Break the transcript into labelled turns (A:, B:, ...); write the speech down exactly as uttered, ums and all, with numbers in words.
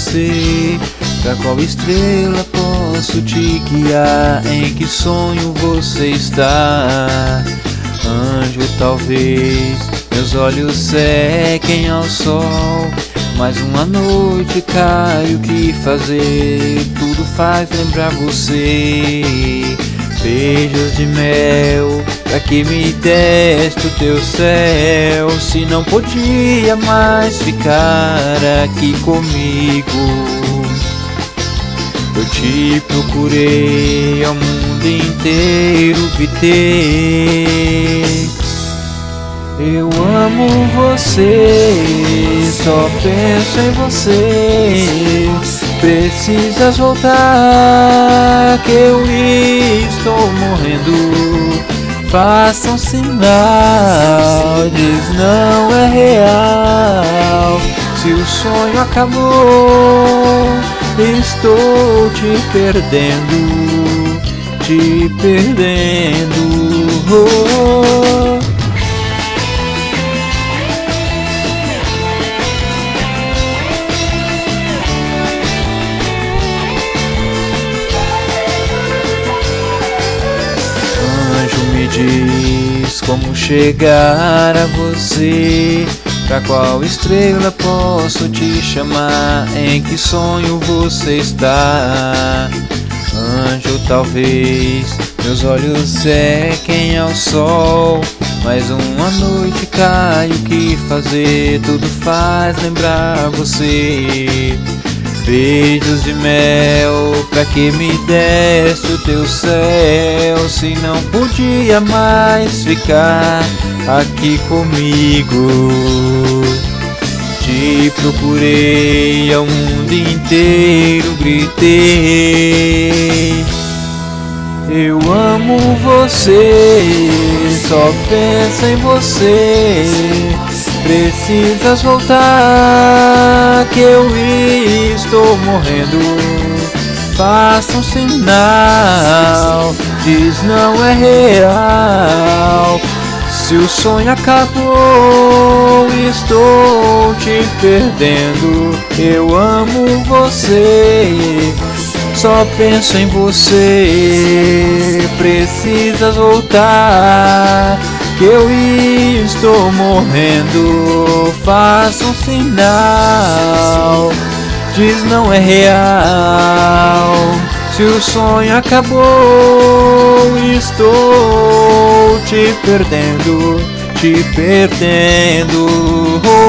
A: você. Pra qual estrela posso te guiar? Em que sonho você está? Anjo, talvez meus olhos sequem ao sol. Mais uma noite cai, o que fazer? Tudo faz lembrar você. Beijos de mel, pra que me deste o teu céu? Se não podia mais ficar aqui comigo. Eu te procurei ao mundo inteiro, gritei. Eu amo você, só penso em você. Precisas voltar, que eu estou morrendo. Faça um sinal, diz não é real. Se o sonho acabou, estou te perdendo, te perdendo. Oh. Me diz como chegar a você. Pra qual estrela posso te chamar? Em que sonho você está? Anjo, talvez meus olhos sequem ao sol. Mais uma noite cai, o que fazer? Tudo faz lembrar você. Beijos de mel, pra que me deste o teu céu? Se não podia mais ficar aqui comigo. Te procurei ao mundo inteiro, gritei. Eu amo você, só penso em você. Precisas voltar, que eu estou morrendo. Faça um sinal, diz não é real. Se o sonho acabou, estou te perdendo. Eu amo você, só penso em você. Precisas voltar, que eu estou morrendo. Faça um sinal, diz não é real. Se o sonho acabou, estou te perdendo, te perdendo.